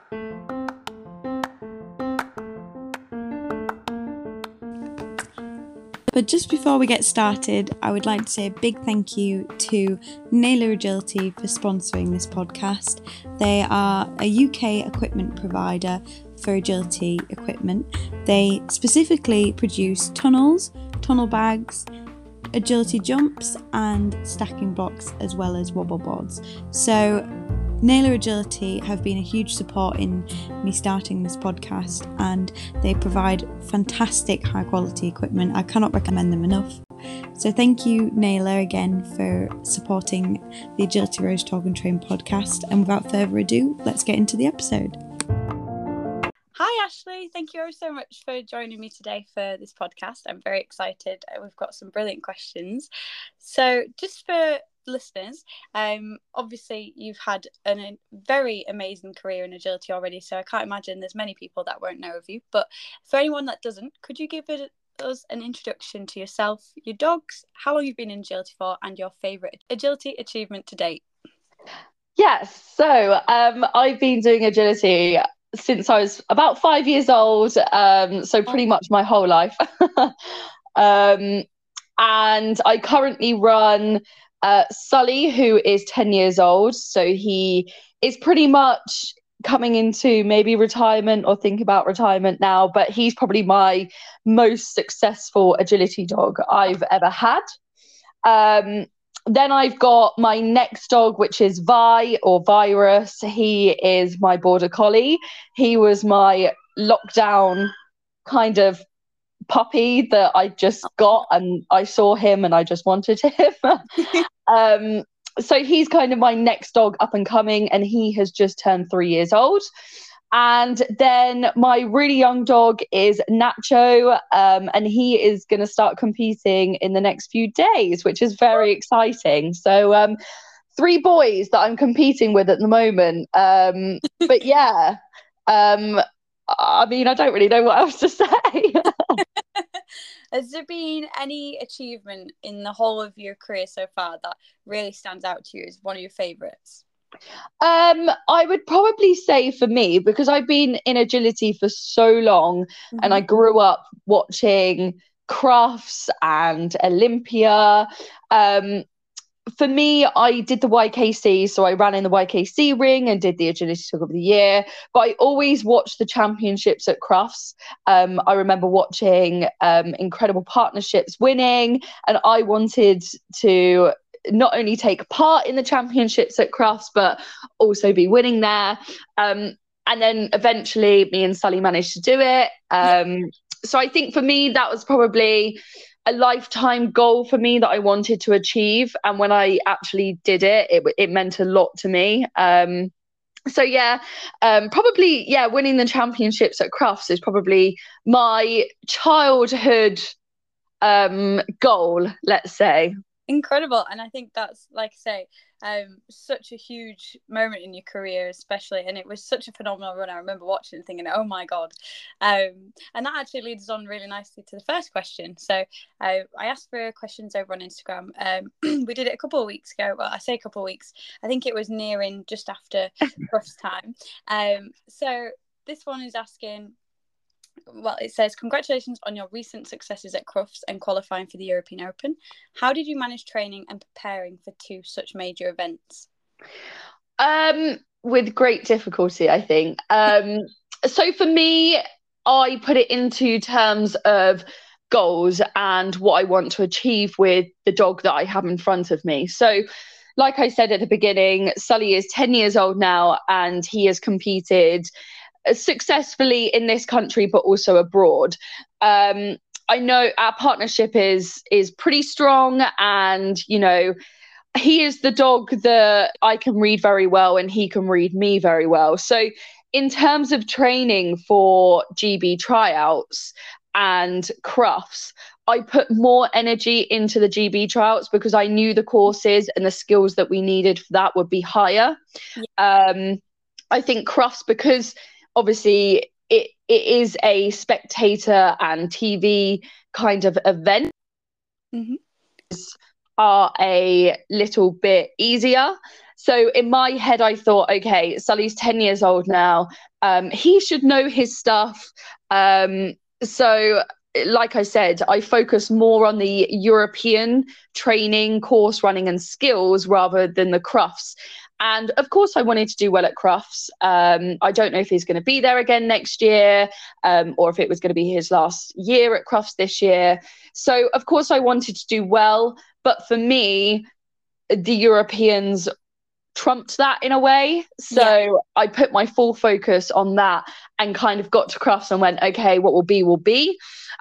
But just before we get started, I would like to say a big thank you to Naylor Agility for sponsoring this podcast. They are a UK equipment provider for agility equipment. They specifically produce tunnels, tunnel bags, agility jumps and stacking blocks, as well as wobble boards. So Naylor Agility have been a huge support in me starting this podcast, and they provide fantastic high quality equipment. I cannot recommend them enough. So thank you, Naylor, again for supporting the Agility Rose Talk and Train podcast. And without further ado, let's get into the episode. Hi Ashley, thank you so much for joining me today for this podcast. I'm very excited. We've got some brilliant questions. So just for listeners, obviously you've had a very amazing career in agility already, so I can't imagine there's many people that won't know of you. But for anyone that doesn't, could you give us an introduction to yourself, your dogs, how long you've been in agility for, and your favourite agility achievement to date? Yes, so I've been doing agility since I was about 5 years old, so pretty much my whole life. And I currently run Sully, who is 10 years old, so he is pretty much coming into maybe retirement or think about retirement now, but he's probably my most successful agility dog I've ever had. Then I've got my next dog, which is Vi or Virus. He is my border collie. He was my lockdown kind of puppy that I just got, and I saw him and I just wanted him. So he's kind of my next dog up and coming, and he has just turned 3 years old. And then my really young dog is Nacho, and he is going to start competing in the next few days, which is very exciting. So 3 boys that I'm competing with at the moment. But yeah, I mean, I don't really know what else to say. Has there been any achievement in the whole of your career so far that really stands out to you as one of your favourites? I would probably say for me, because I've been in agility for so long, and I grew up watching Crufts and Olympia. For me, I did the YKC, so I ran in the YKC ring and did the Agility Dog of the Year, but I always watched the championships at Crufts. I remember watching Incredible Partnerships winning, and I wanted to not only take part in the championships at Crufts, but also be winning there. And then eventually me and Sully managed to do it. So I think for me, that was probably a lifetime goal for me that I wanted to achieve. And when I actually did it, it meant a lot to me. So yeah, probably, yeah, winning the championships at Crufts is probably my childhood goal, let's say. Incredible. And I think that's, like I say, such a huge moment in your career, especially, and it was such a phenomenal run. I remember watching and thinking, oh my god. And that actually leads on really nicely to the first question. So I asked for questions over on Instagram. We did it a couple of weeks ago. Well, I say a couple of weeks, I think it was nearing just after Crufts time. So this one is asking, well, it says, congratulations on your recent successes at Crufts and qualifying for the European Open. How did you manage training and preparing for 2 such major events? With great difficulty, I think. So for me, I put it into terms of goals and what I want to achieve with the dog that I have in front of me. So like I said at the beginning, Sully is 10 years old now, and he has competed successfully in this country but also abroad. I know our partnership is pretty strong, and you know, he is the dog that I can read very well and he can read me very well. So in terms of training for GB tryouts and Crufts, I put more energy into the GB tryouts because I knew the courses and the skills that we needed for that would be higher. Yeah. I think Crufts, because obviously it is a spectator and TV kind of event, are a little bit easier. So in my head, I thought, okay, Sully's 10 years old now. He should know his stuff. So like I said, I focus more on the European training, course running and skills rather than the Crufts. And of course, I wanted to do well at Crufts. I don't know if he's going to be there again next year, or if it was going to be his last year at Crufts this year. So of course, I wanted to do well. But for me, the Europeans trumped that in a way. So I put my full focus on that and kind of got to Crufts and went, okay, what will be, will be.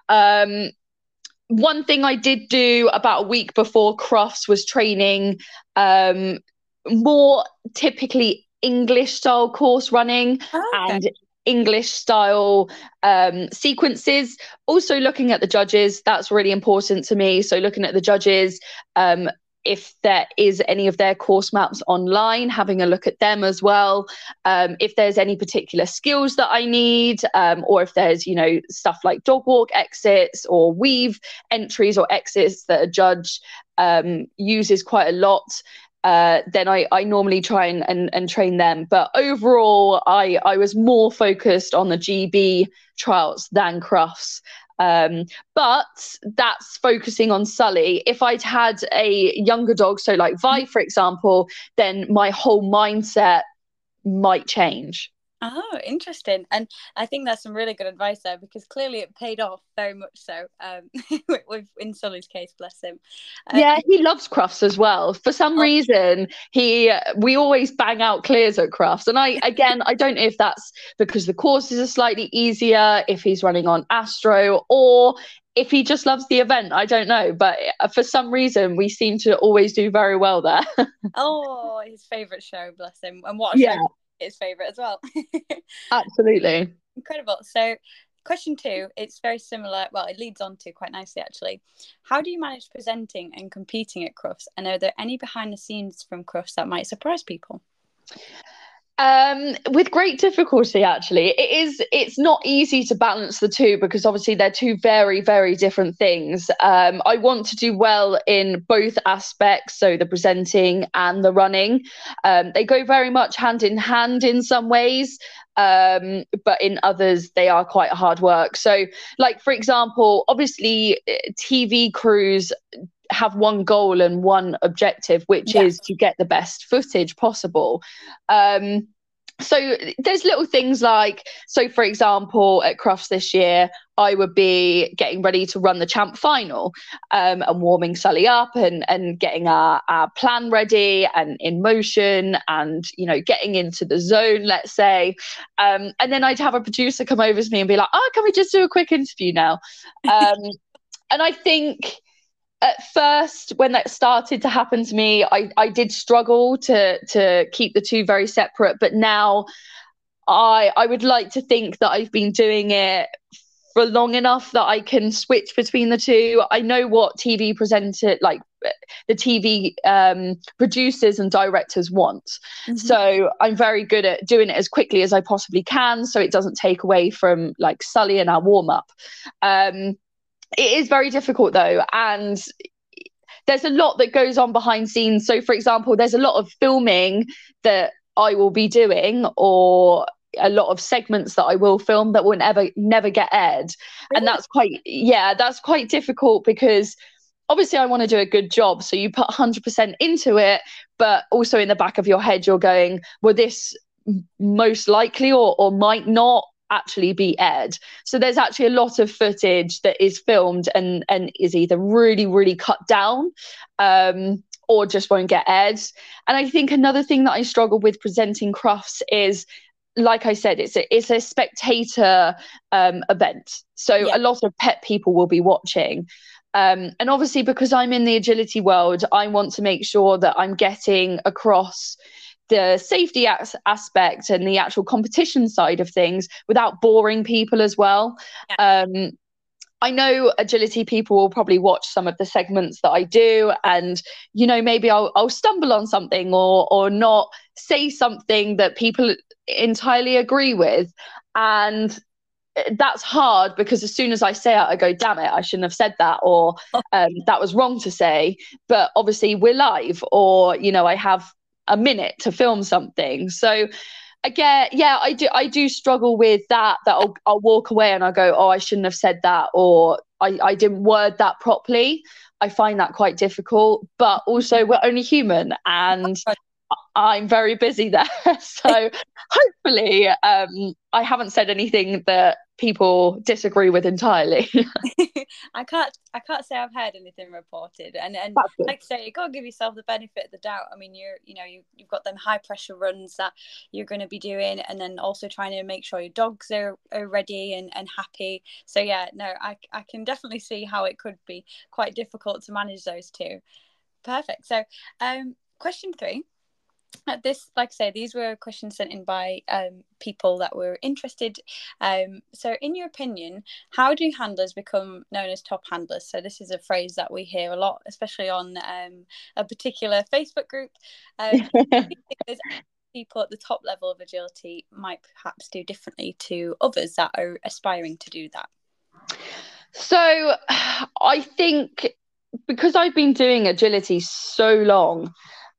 One thing I did do about a week before Crufts was training more typically English style course running and English style sequences. Also looking at the judges, that's really important to me. So looking at the judges, if there is any of their course maps online, having a look at them as well. If there's any particular skills that I need, or if there's, you know, stuff like dog walk exits or weave entries or exits that a judge uses quite a lot, then I normally try and train them. But overall, I was more focused on the GB trials than Crufts. But that's focusing on Sully. If I'd had a younger dog, so like Vi, for example, then my whole mindset might change. Oh, interesting. And I think that's some really good advice there, because clearly it paid off very much so, in Sully's case, bless him. Yeah, he loves Crufts as well. For some reason, we always bang out clears at Crufts. And I don't know if that's because the courses are slightly easier, if he's running on Astro, or if he just loves the event. I don't know. But for some reason, we seem to always do very well there. Oh, his favourite show, bless him. And what a show. His favourite as well. Absolutely. Incredible. So question 2, it's very similar. Well, it leads on to quite nicely, actually. How do you manage presenting and competing at Crufts? And are there any behind the scenes from Crufts that might surprise people? With great difficulty, actually. It's not easy to balance the two, because obviously they're two very, very different things. I want to do well in both aspects, so the presenting and the running. They go very much hand in hand in some ways, but in others they are quite hard work. So like, for example, obviously TV crews have one goal and one objective, which is to get the best footage possible. So there's little things like, so for example, at Crufts this year, I would be getting ready to run the champ final, and warming Sully up and getting our plan ready and in motion, and, you know, getting into the zone, let's say. And then I'd have a producer come over to me and be like, oh, can we just do a quick interview now? And I think at first, when that started to happen to me, I did struggle to keep the two very separate. But now I would like to think that I've been doing it for long enough that I can switch between the two. I know what TV presenter, like the TV producers and directors want. Mm-hmm. So I'm very good at doing it as quickly as I possibly can, so it doesn't take away from like Sully and our warm-up. It is very difficult though, and there's a lot that goes on behind scenes. So for example, there's a lot of filming that I will be doing, or a lot of segments that I will film that will never get aired. Really? And that's quite difficult, because obviously I want to do a good job. So you put 100% into it, but also in the back of your head, you're going, well, this most likely or might not actually be aired. So there's actually a lot of footage that is filmed and is either really, really cut down, or just won't get aired. And I think another thing that I struggle with presenting Crufts is, like I said, it's a spectator event. So a lot of pet people will be watching. And obviously, because I'm in the agility world, I want to make sure that I'm getting across the safety aspect and the actual competition side of things without boring people as well. I know agility people will probably watch some of the segments that I do, and, you know, maybe I'll stumble on something or not say something that people entirely agree with. And that's hard, because as soon as I say it, I go, damn it, I shouldn't have said that, or that was wrong to say. But obviously we're live, or, you know, I have a minute to film something. So again, yeah, I do struggle with that I'll walk away and I'll go, oh, I shouldn't have said that, or I didn't word that properly. I find that quite difficult, but also we're only human, and I'm very busy there. So hopefully I haven't said anything that people disagree with entirely. I can't say I've heard anything reported, and like I say, you gotta give yourself the benefit of the doubt. I mean, you've got them high pressure runs that you're going to be doing, and then also trying to make sure your dogs are ready and happy. So yeah, no, I can definitely see how it could be quite difficult to manage those two. Perfect. So question 3. This, like I say, these were questions sent in by people that were interested. So in your opinion, how do handlers become known as top handlers? So this is a phrase that we hear a lot, especially on a particular Facebook group. Do you think there's people at the top level of agility might perhaps do differently to others that are aspiring to do that? So I think because I've been doing agility so long,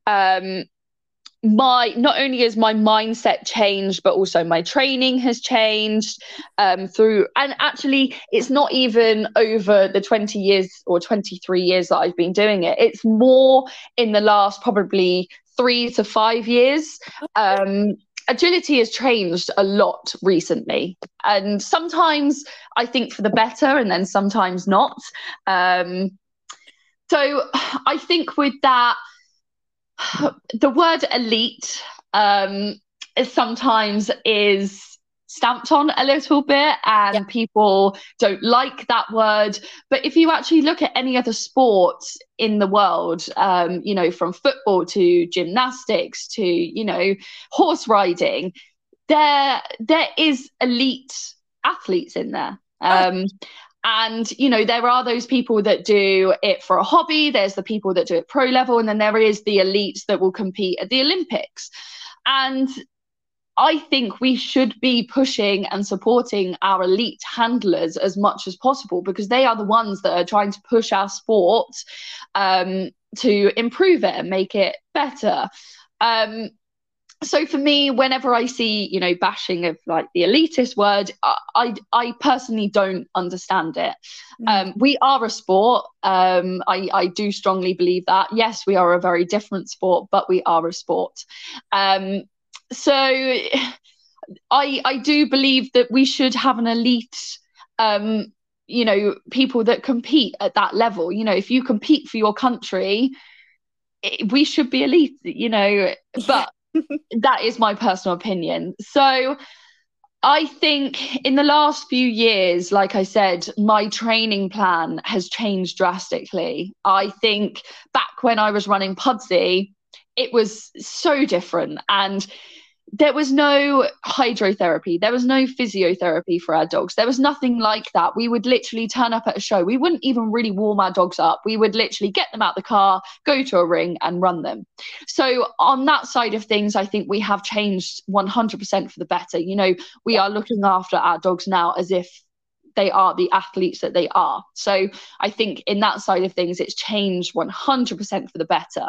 not only has my mindset changed, but also my training has changed through, and actually it's not even over the 20 years or 23 years that I've been doing it. It's more in the last probably 3 to 5 years. Agility has changed a lot recently, and sometimes I think for the better, and then sometimes not. So I think with that, the word elite sometimes is stamped on a little bit, and people don't like that word. But if you actually look at any other sports in the world, from football to gymnastics to horse riding, there is elite athletes in there. And, there are those people that do it for a hobby. There's the people that do it pro level. And then there is the elites that will compete at the Olympics. And I think we should be pushing and supporting our elite handlers as much as possible, because they are the ones that are trying to push our sport to improve it and make it better. So for me, whenever I see, bashing of like the elitist word, I personally don't understand it. We are a sport. I do strongly believe that. Yes, we are a very different sport, but we are a sport. So I do believe that we should have an elite, people that compete at that level. If you compete for your country, we should be elite, but that is my personal opinion. So I think in the last few years, like I said, my training plan has changed drastically. I think back when I was running Pudsey, it was so different, and there was no hydrotherapy. There was no physiotherapy for our dogs. There was nothing like that. We would literally turn up at a show. We wouldn't even really warm our dogs up. We would literally get them out the car, go to a ring and run them. So on that side of things, I think we have changed 100% for the better. We are looking after our dogs now as if they are the athletes that they are. So I think in that side of things, it's changed 100% for the better.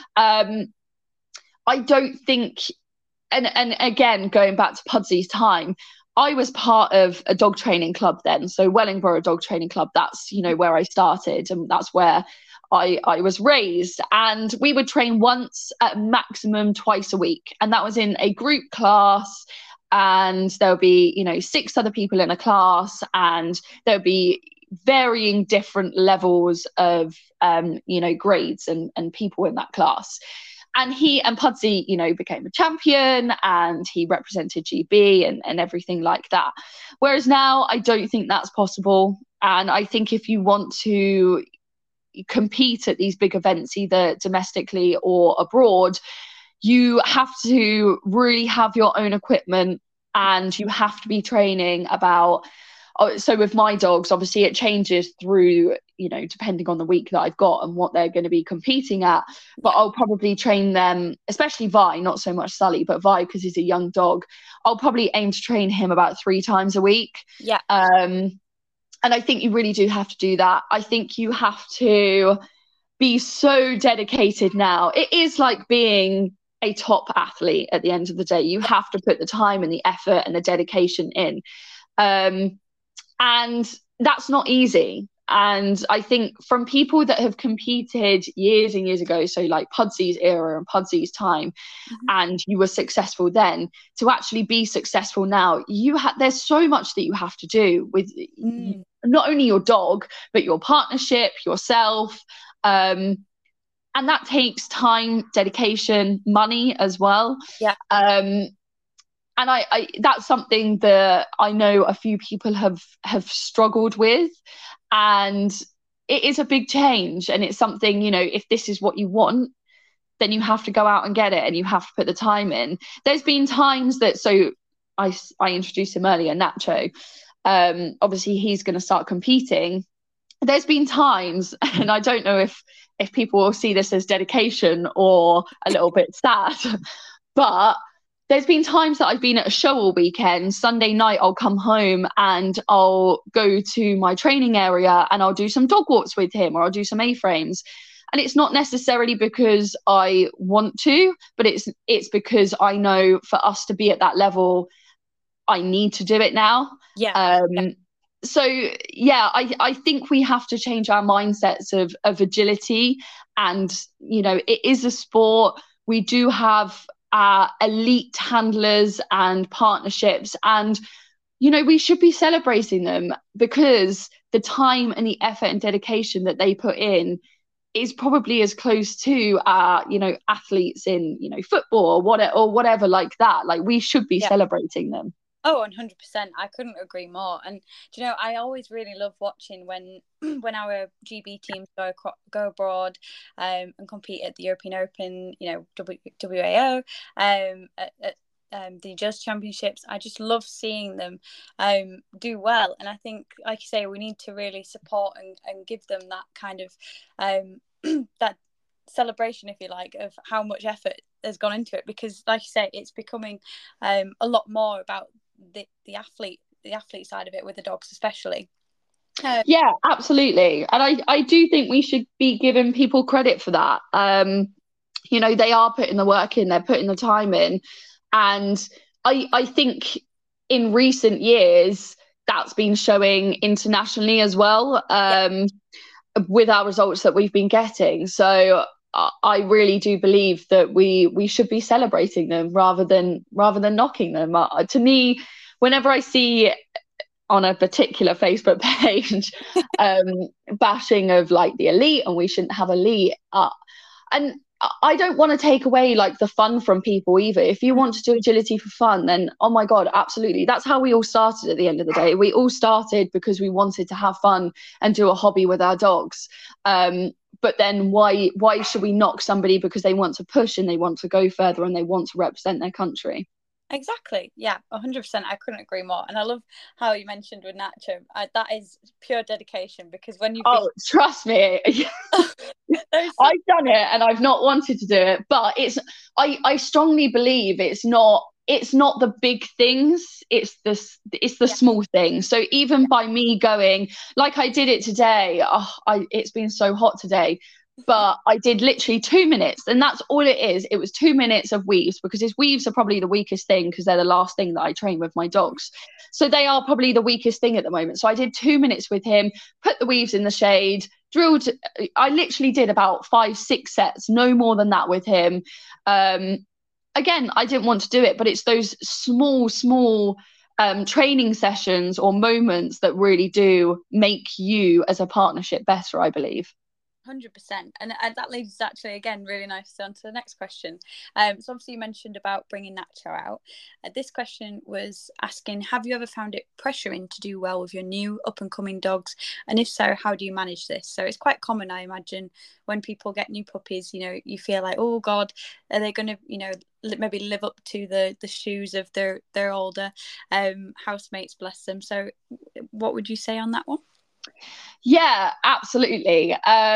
I don't think... And again, going back to Pudsey's time, I was part of a dog training club then. So Wellingborough Dog Training Club, that's, where I started, and that's where I was raised. And we would train once at maximum twice a week. And that was in a group class. And there'll be, 6 other people in a class, and there'll be varying different levels of, grades and people in that class. And he and Pudsey, became a champion, and he represented GB and everything like that. Whereas now I don't think that's possible. And I think if you want to compete at these big events, either domestically or abroad, you have to really have your own equipment, and you have to be training about... So with my dogs, obviously it changes through, depending on the week that I've got and what they're going to be competing at. But I'll probably train them, especially Vi, not so much Sully, but Vi, because he's a young dog, I'll probably aim to train him about 3 times a week. Yeah. And I think you really do have to do that. I think you have to be so dedicated now. It is like being a top athlete at the end of the day. You have to put the time and the effort and the dedication in. And that's not easy. And I think from people that have competed years and years ago, so like Pudsy's era and Pudsy's time, and you were successful then, to actually be successful now, there's so much that you have to do with not only your dog, but your partnership, yourself. And that takes time, dedication, money as well. Yeah. And I that's something that I know a few people have struggled with, and it is a big change. And it's something, you know, if this is what you want, then you have to go out and get it, and you have to put the time in. There's been times that, so I introduced him earlier, Nacho. Obviously he's going to start competing. There's been times, and I don't know if people will see this as dedication or a little bit sad, but there's been times that I've been at a show all weekend. Sunday night, I'll come home and I'll go to my training area and I'll do some dog walks with him, or I'll do some A-frames. And it's not necessarily because I want to, but it's because I know for us to be at that level, I need to do it now. Yeah. So yeah, I think we have to change our mindsets of agility. And, you know, it is a sport. We do have elite handlers and partnerships, and you know, we should be celebrating them, because the time and the effort and dedication that they put in is probably as close to you know, athletes in, you know, football or whatever like that. Like, we should be celebrating them. Oh, 100%. I couldn't agree more. And do you know, I always really love watching when our GB teams go abroad and compete at the European Open, you know, WAO, at the Just Championships. I just love seeing them do well. And I think, like you say, we need to really support and give them that kind of that celebration, if you like, of how much effort has gone into it. Because, like you say, it's becoming a lot more about the athlete side of it, with the dogs especially. Yeah, absolutely. And I do think we should be giving people credit for that. You know, they are putting the work in, they're putting the time in. And I think in recent years, that's been showing internationally as well, with our results that we've been getting. So I really do believe that we should be celebrating them rather than knocking them. To me, whenever I see on a particular Facebook page bashing of like the elite, and we shouldn't have elite, and I don't want to take away like the fun from people either. If you want to do agility for fun, then oh my God, absolutely. That's how we all started at the end of the day. We all started because we wanted to have fun and do a hobby with our dogs. But then why should we knock somebody because they want to push and they want to go further and they want to represent their country? Exactly. Yeah, 100%. I couldn't agree more. And I love how you mentioned with Nacho. That is pure dedication, because when you trust me, I've done it and I've not wanted to do it, but I strongly believe it's not the big things, it's the small things. So even by me going, like I did it today, it's been so hot today, but I did literally 2 minutes, and that's all it is. It was 2 minutes of weaves, because his weaves are probably the weakest thing, because they're the last thing that I train with my dogs. So they are probably the weakest thing at the moment. So I did 2 minutes with him, put the weaves in the shade, drilled. I literally did about 5-6 sets, no more than that with him. Again, I didn't want to do it, but it's those small training sessions or moments that really do make you as a partnership better, I believe. 100%. And that leads us actually again really nicely on to the next question. So obviously you mentioned about bringing Nacho out. This question was asking, have you ever found it pressuring to do well with your new up and coming dogs, and if so, how do you manage this? So it's quite common, I imagine, when people get new puppies, you know, you feel like, oh God, are they going to, you know, maybe live up to the shoes of their older housemates, bless them. So what would you say on that one? Yeah, absolutely.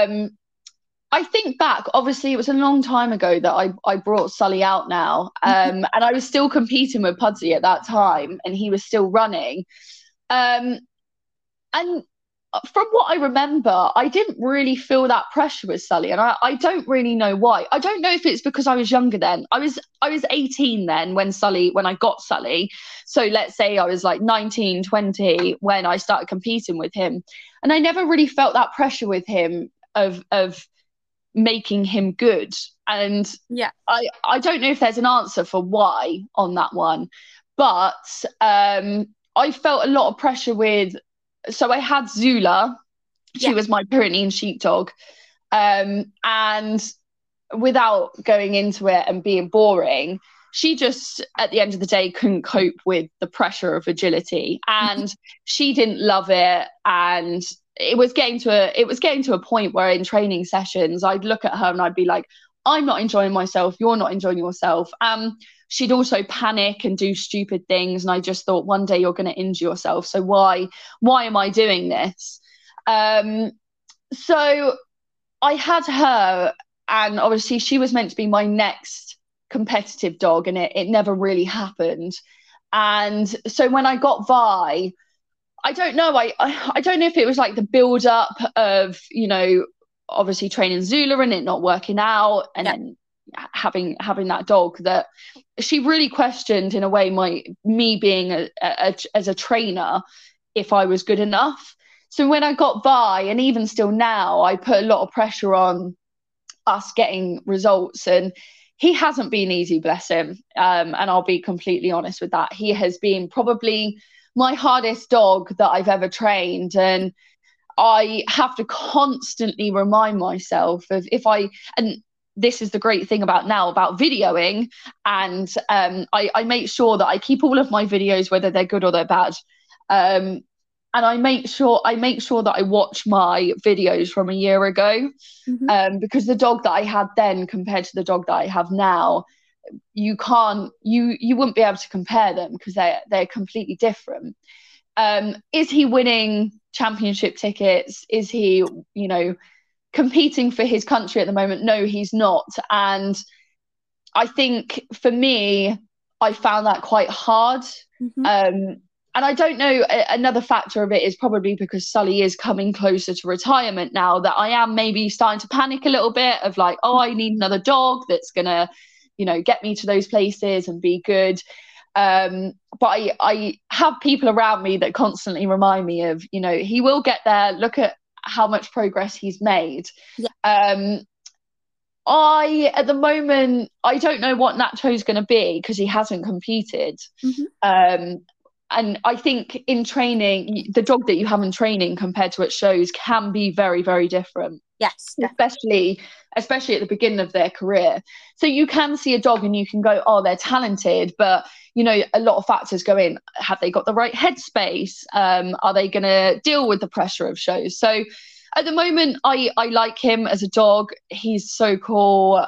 I think back, obviously it was a long time ago that I brought Sully out now, and I was still competing with Pudsey at that time, and he was still running. And from what I remember, I didn't really feel that pressure with Sully, and I don't really know why. I don't know if it's because I was younger then. I was 18 then when I got Sully. So let's say I was like 19, 20 when I started competing with him, and I never really felt that pressure with him of making him good. And Yeah. I don't know if there's an answer for why on that one, but I felt a lot of pressure with. So I had Zula. She was my Pyrenean sheepdog. And without going into it and being boring, she just, at the end of the day, couldn't cope with the pressure of agility. And she didn't love it. And it was getting to a point where in training sessions, I'd look at her and I'd be like, I'm not enjoying myself. You're not enjoying yourself. She'd also panic and do stupid things. And I just thought, one day you're going to injure yourself. So why am I doing this? So I had her, and obviously she was meant to be my next competitive dog, and it never really happened. And so when I got Vi, I don't know. I don't know if it was like the build up of, obviously training Zula and it not working out, and then having that dog, that she really questioned in a way me being as a trainer, if I was good enough. So when I got Vi, and even still now, I put a lot of pressure on us getting results, and he hasn't been easy, bless him. And I'll be completely honest with that. He has been probably my hardest dog that I've ever trained, and I have to constantly remind myself of and this is the great thing about videoing, and I make sure that I keep all of my videos, whether they're good or they're bad, and I make sure that I watch my videos from a year ago, because the dog that I had then compared to the dog that I have now, you wouldn't be able to compare them, because they're completely different. Is he winning championship tickets? Is he, competing for his country at the moment? No, he's not. And I think for me, I found that quite hard. And I don't know, another factor of it is probably because Sully is coming closer to retirement now, that I am maybe starting to panic a little bit of like, oh, I need another dog that's going to, get me to those places and be good. But I have people around me that constantly remind me of, he will get there. Look at how much progress he's made. At the moment, I don't know what Nacho's going to be, because he hasn't competed. And I think in training, the dog that you have in training compared to at shows can be very, very different. Yes, especially at the beginning of their career. So you can see a dog and you can go, oh, they're talented, but a lot of factors go in. Have they got the right headspace? Are they going to deal with the pressure of shows? So at the moment, I like him as a dog. He's so cool.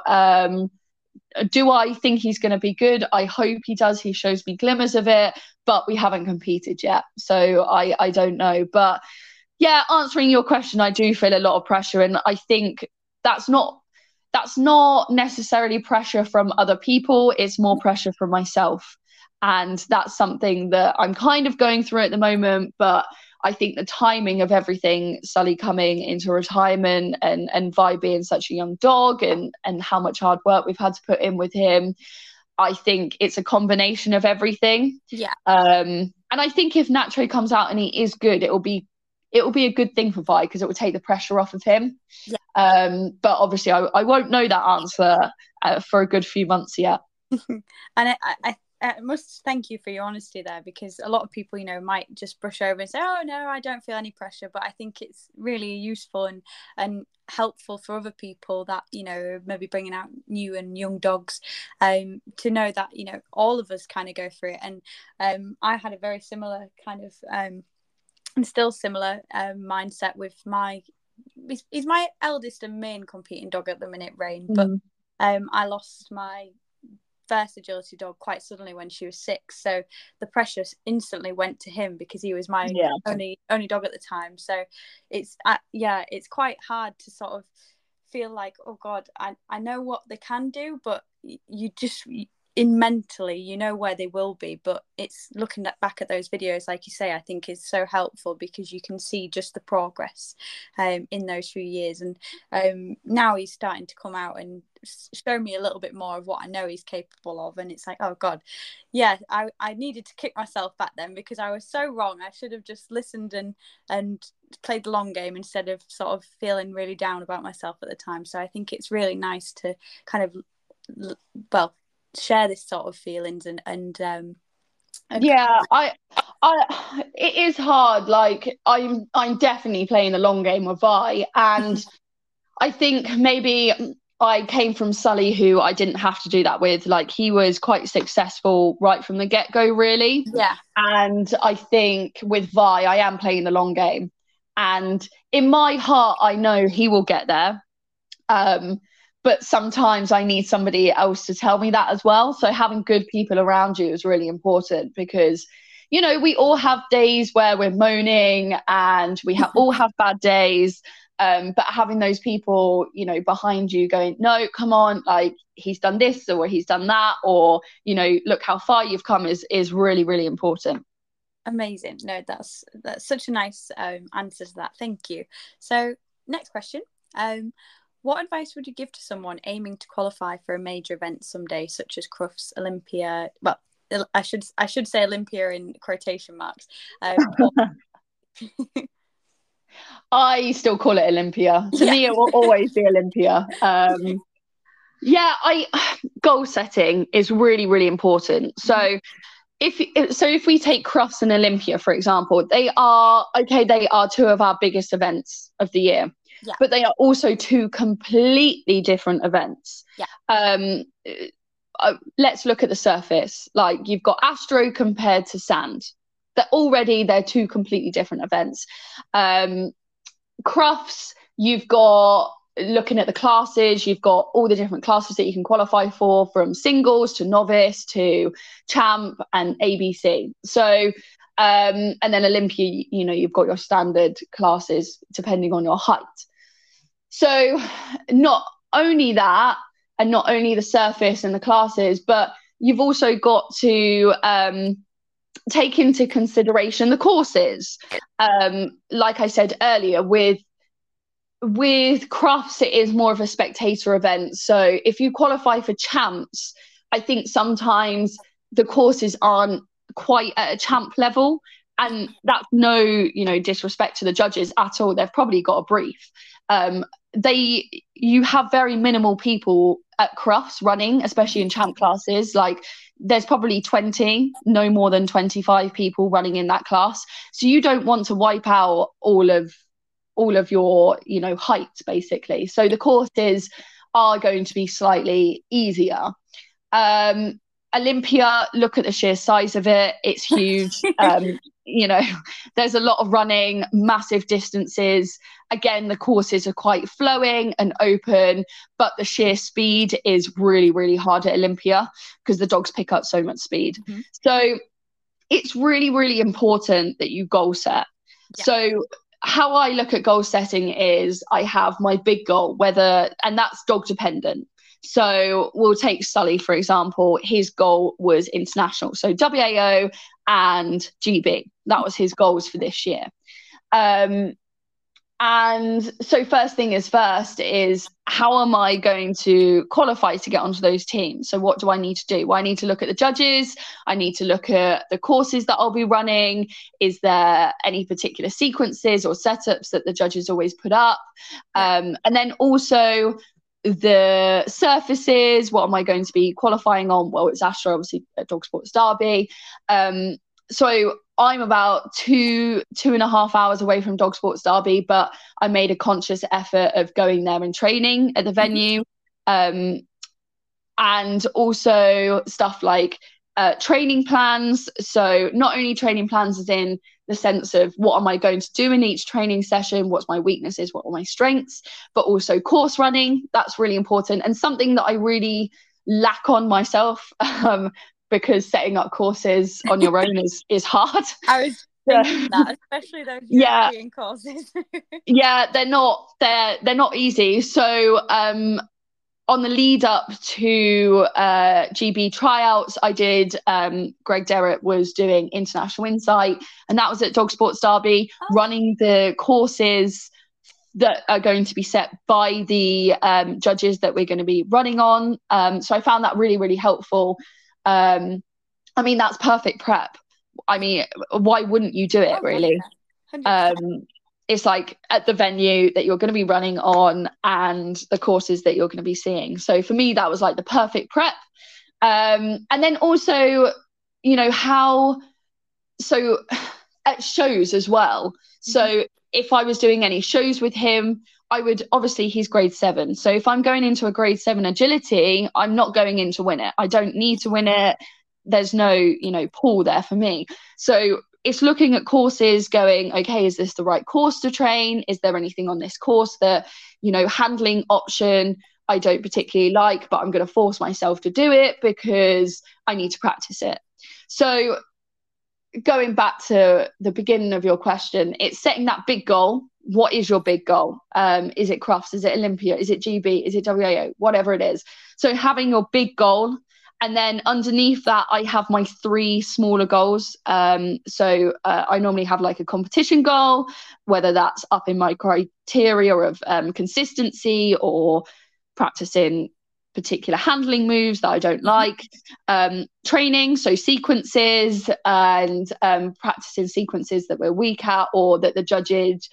Do I think he's going to be good? I hope he does. He shows me glimmers of it, but we haven't competed yet, so I don't know. But yeah, answering your question, I do feel a lot of pressure, and I think that's not necessarily pressure from other people. It's more pressure from myself, and that's something that I'm kind of going through at the moment. But I think the timing of everything, Sully coming into retirement, and Vi being such a young dog, and how much hard work we've had to put in with him, I think it's a combination of everything. And I think if Nacho comes out and he is good, it will be a good thing for Vi, because it will take the pressure off of him. But obviously I won't know that answer for a good few months yet. And I must thank you for your honesty there, because a lot of people, might just brush over and say, oh no, I don't feel any pressure. But I think it's really useful and helpful for other people that, maybe bringing out new and young dogs, to know that, all of us kind of go through it. And I had a very similar kind of and still similar mindset with he's my eldest and main competing dog at the minute, Rain. But I lost my first agility dog quite suddenly when she was 6, so the pressure instantly went to him, because he was my only dog at the time. So it's quite hard to sort of feel like, oh god, I know what they can do, but you in mentally, you know where they will be, but it's looking back at those videos, like you say, I think is so helpful, because you can see just the progress in those few years. And now he's starting to come out and show me a little bit more of what I know he's capable of, and it's like, oh god, yeah, I needed to kick myself back then, because I was so wrong. I should have just listened and played the long game, instead of sort of feeling really down about myself at the time. So I think it's really nice to kind of, well, share this sort of feelings and yeah, I it is hard. Like, I'm definitely playing the long game with Vi, and I think maybe I came from Sully, who I didn't have to do that with. Like, he was quite successful right from the get-go, really. yeah. And I think with Vi, I am playing the long game, and in my heart, I know he will get there. But sometimes I need somebody else to tell me that as well. So having good people around you is really important, because, you know, we all have days where we're moaning, and we all have bad days. But having those people, you know, behind you going, no, come on, like, he's done this or he's done that, or, you know, look how far you've come, is really, really important. Amazing. No, that's such a nice answer to that. Thank you. So next question. What advice would you give to someone aiming to qualify for a major event someday, such as Crufts, Olympia? Well, I should say Olympia in quotation marks. I still call it Olympia. To me, it will always be Olympia. Goal setting is really, really important. So if we take Crufts and Olympia, for example, they are two of our biggest events of the year. Yeah. But they are also two completely different events. Yeah. Let's look at the surface. Like, you've got Astro compared to sand. They're two completely different events. Crufts, you've got, looking at the classes, you've got all the different classes that you can qualify for, from singles to novice to champ and ABC. So and then Olympia, you know, you've got your standard classes depending on your height. So not only that, and not only the surface and the classes, but you've also got to take into consideration the courses. Like I said earlier, with Crufts, it is more of a spectator event. So if you qualify for champs, I think sometimes the courses aren't quite at a champ level, and that's no, you know, disrespect to the judges at all. They've probably got a brief. You have very minimal people at Crufts running, especially in champ classes. Like, there's probably 20, no more than 25 people running in that class. So you don't want to wipe out all of your, you know, height, basically. So the courses are going to be slightly easier. Olympia, look at the sheer size of it. It's huge. You know, there's a lot of running, massive distances. Again, the courses are quite flowing and open, but the sheer speed is really, really hard at Olympia, because the dogs pick up so much speed. Mm-hmm. So it's really, really important that you goal set. Yeah. So how I look at goal setting is, I have my big goal, and that's dog dependent. So we'll take Sully, for example. His goal was international. So WAO and GB. That was his goals for this year. And so first thing is first is, how am I going to qualify to get onto those teams? So what do I need to do? Well, I need to look at the judges. I need to look at the courses that I'll be running. Is there any particular sequences or setups that the judges always put up? And then also the surfaces. What am I going to be qualifying on? Well, it's Astro, obviously, at Dog Sports Derby. So I'm about 2.5 hours away from Dog Sports Derby, but I made a conscious effort of going there and training at the venue. And also stuff like training plans. So not only training plans as in the sense of what am I going to do in each training session, what's my weaknesses, what are my strengths, but also course running. That's really important, and something that I really lack on myself, because setting up courses on your own is hard. I was thinking that, especially those European courses. Yeah, they're not easy. So on the lead up to GB tryouts, I did, Greg Derritt was doing International Insight, and that was at Dog Sports Derby, running the courses that are going to be set by the judges that we're going to be running on. So I found that really, really helpful. I mean, that's perfect prep. I mean, why wouldn't you do it, really? 100%. It's like at the venue that you're going to be running on and the courses that you're going to be seeing. So for me, that was like the perfect prep. And then also, you know, so at shows as well. So if I was doing any shows with him, I would, obviously he's grade 7. So if I'm going into a grade 7 agility, I'm not going in to win it. I don't need to win it. There's no, you know, pool there for me. So it's looking at courses going, okay, is this the right course to train? Is there anything on this course that, you know, handling option I don't particularly like, but I'm going to force myself to do it because I need to practice it. So going back to the beginning of your question, it's setting that big goal. What is your big goal? Is it Crufts? Is it Olympia? Is it GB? Is it WAO? Whatever it is. So having your big goal. And then underneath that, I have my 3 smaller goals. So I normally have like a competition goal, whether that's up in my criteria of consistency or practicing particular handling moves that I don't like. Training, so sequences and practicing sequences that we're weak at or that the judges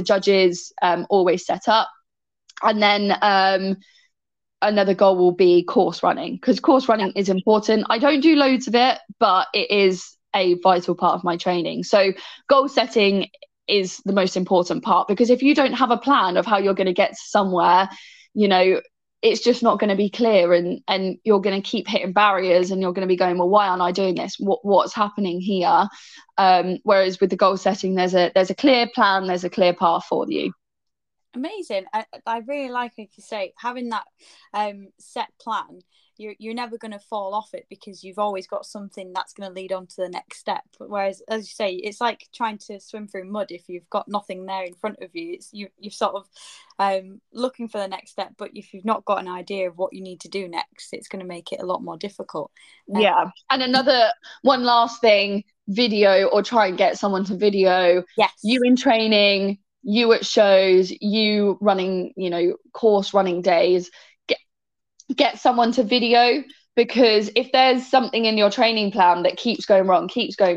always set up. And then another goal will be course running, because course running is important. I don't do loads of it, but it is a vital part of my training. So goal setting is the most important part, because if you don't have a plan of how you're going to get somewhere, you know, it's just not going to be clear, and you're going to keep hitting barriers, and you're going to be going, well, why aren't I doing this? What's happening here? Whereas with the goal setting, there's a clear plan, there's a clear path for you. Amazing. I really like, you say, having that set plan. You're never going to fall off it, because you've always got something that's going to lead on to the next step. Whereas, as you say, it's like trying to swim through mud. If you've got nothing there in front of you, you're sort of looking for the next step. But if you've not got an idea of what you need to do next, it's going to make it a lot more difficult. Yeah. And one last thing, video, or try and get someone to video. Yes. You in training, you at shows, you running, you know, course running days, get someone to video, because if there's something in your training plan that keeps going wrong,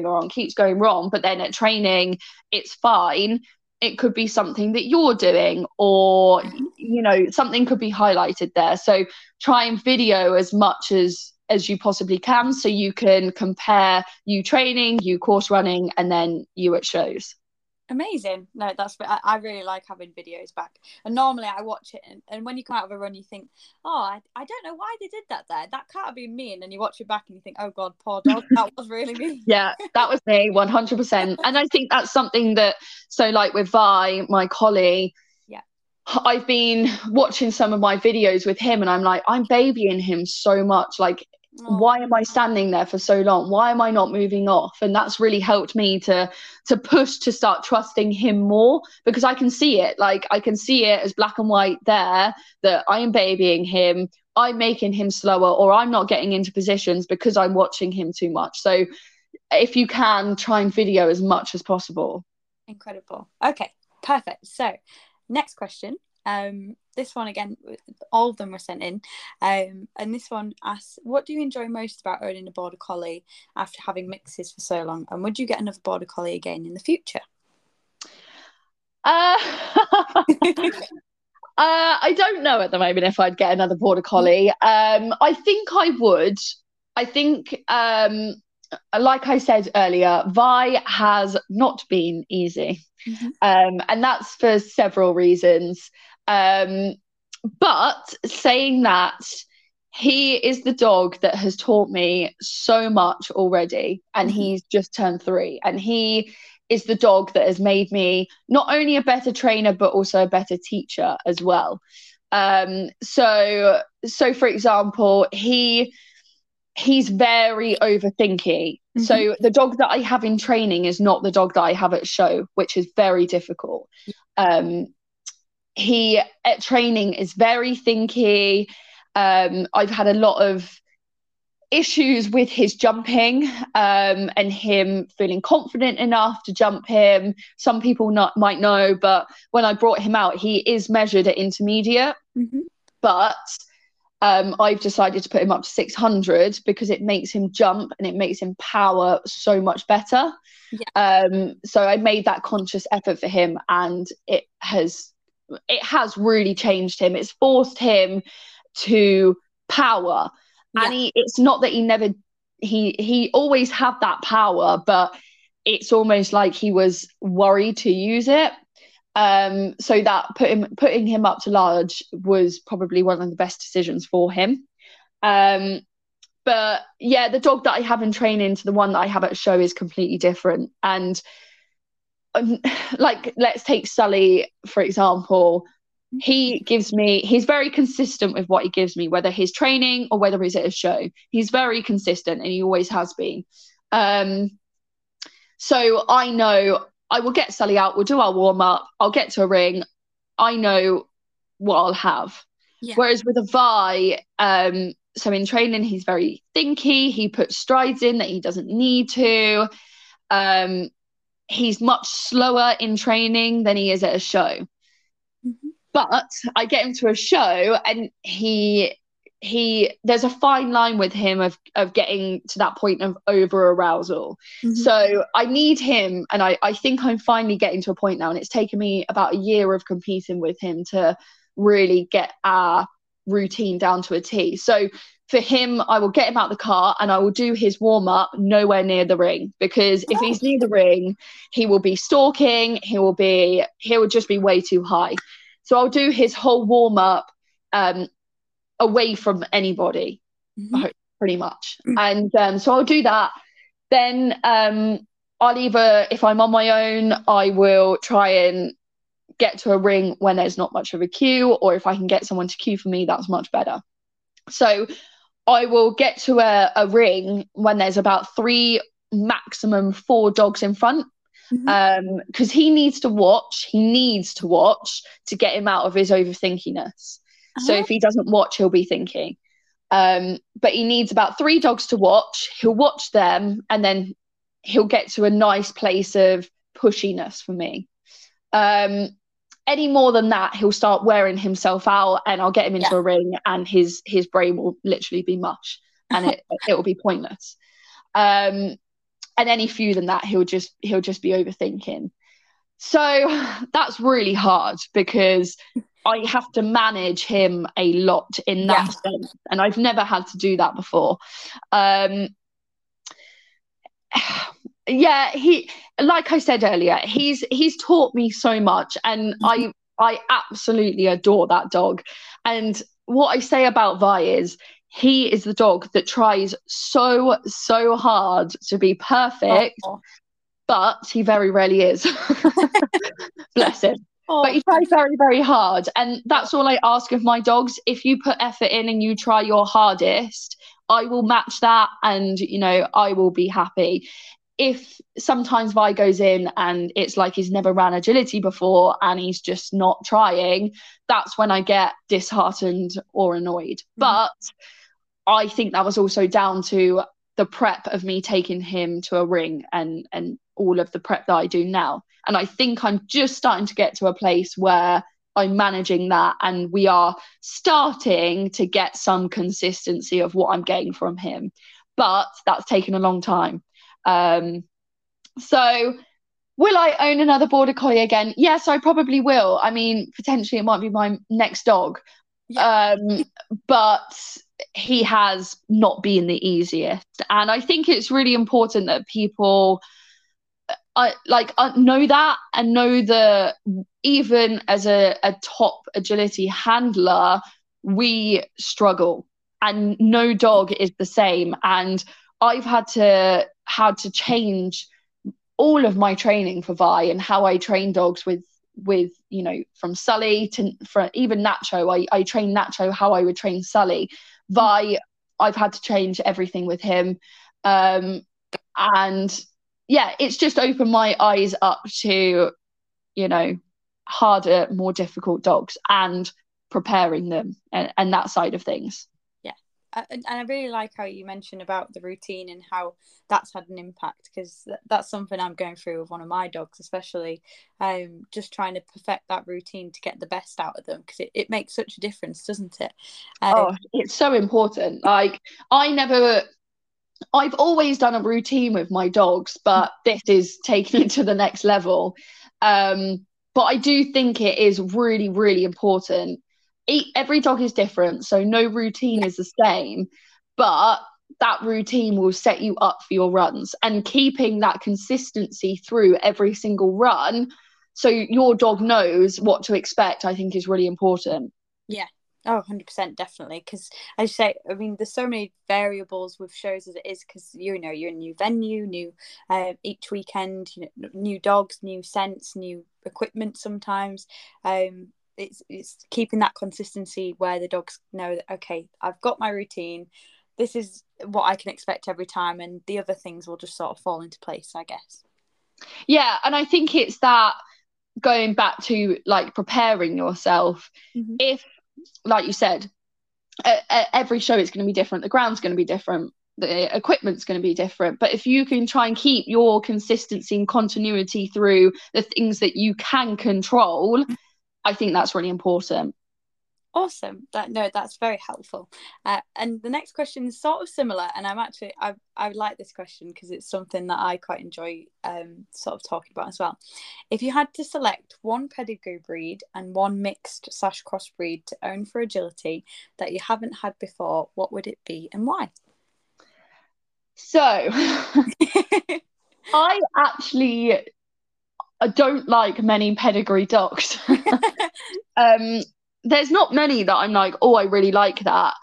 but then at training it's fine, it could be something that you're doing, or you know, something could be highlighted there. So try and video as much as you possibly can, so you can compare you training, you course running, and then you at shows. Amazing. No, I really like having videos back. And normally I watch it, and when you come out of a run, you think, oh, I don't know why they did that there. That can't have been me. And then you watch it back and you think, oh God, poor dog, that was really me. Yeah, that was me, 100%. And I think that's something that, so like with Vi, my collie, I've been watching some of my videos with him, and I'm like, I'm babying him so much. Like, why am I standing there for so long? Why am I not moving off? And that's really helped me to push to start trusting him more, because I can see it. Like, I can see it as black and white there, that I am babying him, I'm making him slower, or I'm not getting into positions because I'm watching him too much. So if you can, try and video as much as possible. Incredible. Okay, perfect. So next question. This one again, all of them were sent in, and this one asks, what do you enjoy most about owning a border collie after having mixes for so long, and would you get another border collie again in the future? I don't know at the moment if I'd get another border collie. I think I would. I think like I said earlier, Vi has not been easy, and that's for several reasons. But saying that, he is the dog that has taught me so much already, and he's just turned 3, and he is the dog that has made me not only a better trainer but also a better teacher as well. So for example, he's very overthinky. So the dog that I have in training is not the dog that I have at show, which is very difficult. He at training is very thinky, I've had a lot of issues with his jumping, and him feeling confident enough to jump him. Some people might know, but when I brought him out, he is measured at intermediate. But I've decided to put him up to 600 because it makes him jump and it makes him power so much better. So I made that conscious effort for him, and it has really changed him. It's forced him to power. And it's not that he always had that power, but it's almost like he was worried to use it. So that putting him up to large was probably one of the best decisions for him. But yeah, the dog that I have in training to the one that I have at show is completely different. And like, let's take Sully, for example. He's very consistent with what he gives me, whether he's training or whether he's at a show. He's very consistent, and he always has been. So I know I will get Sully out, we'll do our warm-up, I'll get to a ring, I know what I'll have. Whereas with a Vi, so in training, he's very thinky, he puts strides in that he doesn't need to. He's much slower in training than he is at a show. But I get him to a show, and he there's a fine line with him of getting to that point of over arousal. So I need him, and I think I'm finally getting to a point now, and it's taken me about a year of competing with him to really get our routine down to a T. So for him, I will get him out the car and I will do his warm-up nowhere near the ring, because if he's near the ring, he will be stalking, he will just be way too high. So I'll do his whole warm-up away from anybody, pretty much. And so I'll do that. Then I'll either, if I'm on my own, I will try and get to a ring when there's not much of a queue, or if I can get someone to queue for me, that's much better. So I will get to a ring when there's about 3, maximum 4 dogs in front. Because he needs to watch to get him out of his overthinkiness. So if he doesn't watch, he'll be thinking. But he needs about 3 dogs to watch. He'll watch them, and then he'll get to a nice place of pushiness for me. Any more than that, he'll start wearing himself out, and I'll get him into a ring, and his brain will literally be mush, and it will be pointless. And any fewer than that, he'll just be overthinking. So that's really hard, because I have to manage him a lot in that sense, and I've never had to do that before. He, like I said earlier, he's taught me so much, and I absolutely adore that dog. And what I say about Vi is, he is the dog that tries so hard to be perfect, but he very rarely is. Bless him. But he tries very, very hard. And that's all I ask of my dogs. If you put effort in and you try your hardest, I will match that, and, I will be happy. If sometimes Vi goes in and it's like he's never ran agility before and he's just not trying, that's when I get disheartened or annoyed. But I think that was also down to the prep of me taking him to a ring and all of the prep that I do now. And I think I'm just starting to get to a place where I'm managing that, and we are starting to get some consistency of what I'm getting from him. But that's taken a long time. So will I own another border collie again? Yes, I probably will. I mean, potentially it might be my next dog. But he has not been the easiest. And I think it's really important that people know that, and know that even as a top agility handler, we struggle, and no dog is the same. And I've had to change all of my training for Vi, and how I train dogs with from Sully to even Nacho. I train Nacho how I would train Sully. Vi, I've had to change everything with him. And yeah, it's just opened my eyes up to, harder, more difficult dogs. And preparing them and that side of things. And I really like how you mentioned about the routine and how that's had an impact, because that's something I'm going through with one of my dogs, especially just trying to perfect that routine to get the best out of them, because it makes such a difference, doesn't it? It's so important. Like I've always done a routine with my dogs, but this is taking it to the next level. But I do think it is really, really important. Every dog is different, so no routine is the same, but that routine will set you up for your runs, and keeping that consistency through every single run so your dog knows what to expect, I think is really important. Yeah. Oh, 100%, definitely. Because I say, I mean, there's so many variables with shows as it is, because you're in a new venue, new each weekend, new dogs, new scents, new equipment sometimes. It's keeping that consistency where the dogs know that, okay, I've got my routine, this is what I can expect every time, and the other things will just sort of fall into place, I guess. Yeah, and I think it's that, going back to like preparing yourself. If, like you said, every show is going to be different, the ground's going to be different, the equipment's going to be different, but if you can try and keep your consistency and continuity through the things that you can control, I think that's really important. Awesome. That's very helpful. And the next question is sort of similar, and I like this question because it's something that I quite enjoy sort of talking about as well. If you had to select one pedigree breed and one mixed / crossbreed to own for agility that you haven't had before, what would it be and why? So I don't like many pedigree dogs. There's not many that I'm like, oh, I really like that.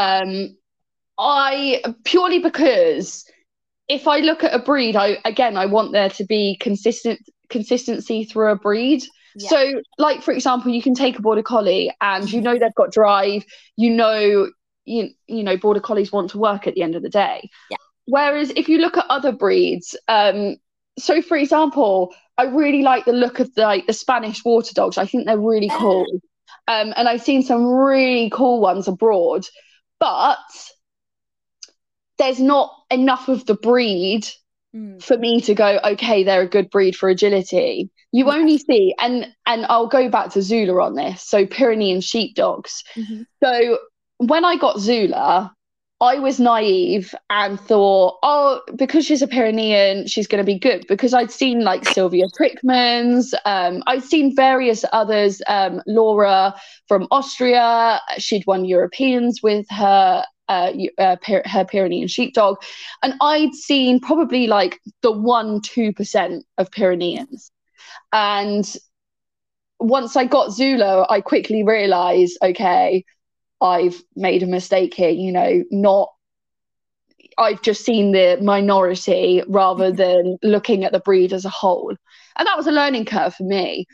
I purely because if I look at a breed, I want there to be consistency through a breed. Yeah. So, like, for example, you can take a border collie and they've got drive, you know border collies want to work at the end of the day. Yeah. Whereas if you look at other breeds, so for example, I really like the look of the Spanish water dogs. I think they're really cool. And I've seen some really cool ones abroad, but there's not enough of the breed for me to go, okay, they're a good breed for agility. You only see, and I'll go back to Zula on this, so Pyrenean sheepdogs. So when I got Zula, I was naive and thought, oh, because she's a Pyrenean, she's going to be good. Because I'd seen like Sylvia Prickmans, I'd seen various others, Laura from Austria, she'd won Europeans with her Pyrenean sheepdog. And I'd seen probably like the 1-2% of Pyreneans. And once I got Zula, I quickly realised, okay, I've made a mistake here, I've just seen the minority rather than looking at the breed as a whole. And that was a learning curve for me.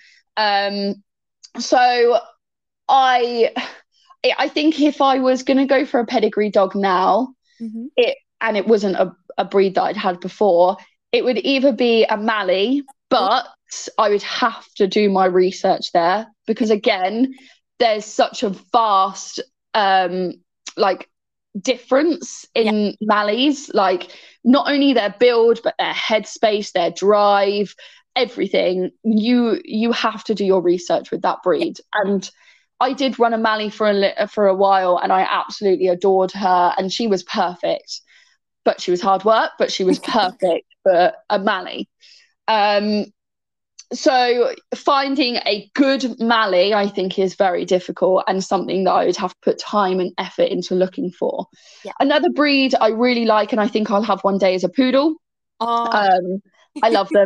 So I think if I was going to go for a pedigree dog now, it wasn't a breed that I'd had before, it would either be a Mallee, but I would have to do my research there because, again, there's such a vast difference in Mallees, like not only their build but their headspace, their drive, everything. You have to do your research with that breed. And I did run a Mallee for a while, and I absolutely adored her, and she was perfect, but she was hard work, but she was perfect for a Mallee. So finding a good Mallee, I think, is very difficult and something that I would have to put time and effort into looking for. Yeah. Another breed I really like, and I think I'll have one day, is a poodle. Oh. I love them.